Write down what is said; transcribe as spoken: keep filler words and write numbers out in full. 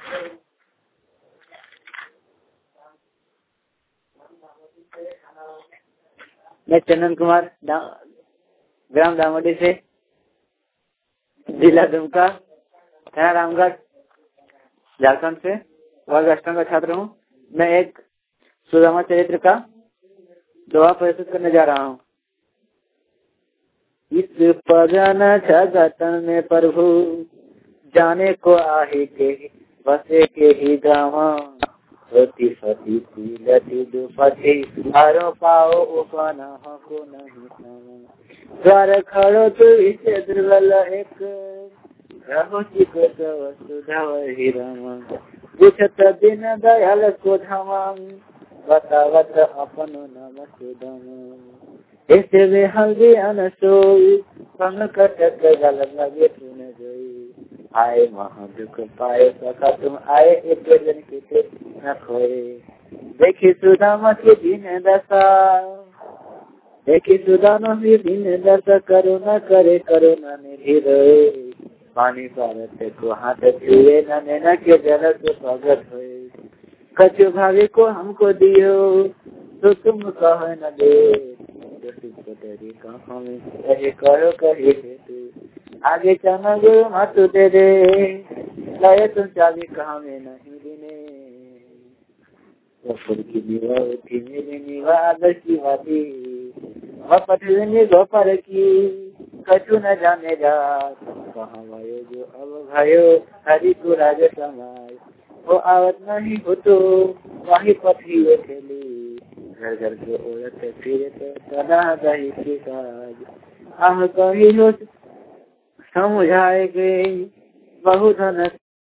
मैं चंदन कुमार ग्राम दामोदी से, जिला दुमका, थाना रामगढ़, झारखंड से वर्ग अष्टम का छात्र हूँ। मैं एक सुदामा चरित्र का दोहा प्रस्तुत करने जा रहा हूँ। इस पगन जगत में प्रभु जाने को आहे के बसे के ही गावा होती सती लती दुपति हरो पाओ उपन को नहीं द्वार खड़ो तो इसे दुर्बल एक रहो चिको वसुधव ही राम पूछत दिन दयाल को धाम बतावत अपनो नाम सुदाम ऐसे वे हल्दी अनसोई संग कटक गल लगे सुन जोई आए महादुख पाए सका तुम आए एक जन के न खोए देखी सुदामा के दिन दशा देखी सुदामा के दिन दशा करुणा करे करुणा निधि रोए पानी पारत को हाथ छुए न नैना के जल से भगत होए कछु भावी को हमको दियो तो तुम कह न दे करो कही आगे चना गुरु मत दे दे लाए तुम चाबी कहाँ में नहीं देने की निवा उठी मेरी निवा आदर की वादी वह पटनी गोपर की कछु न जाने जा कहाँ भयो जो अब भयो हरि को राज समाज वो आवत नहीं हो तो वही पथी वो खेली घर घर के औरत फिर सदा दही के काज आह कही हो समझाए गए बहु धन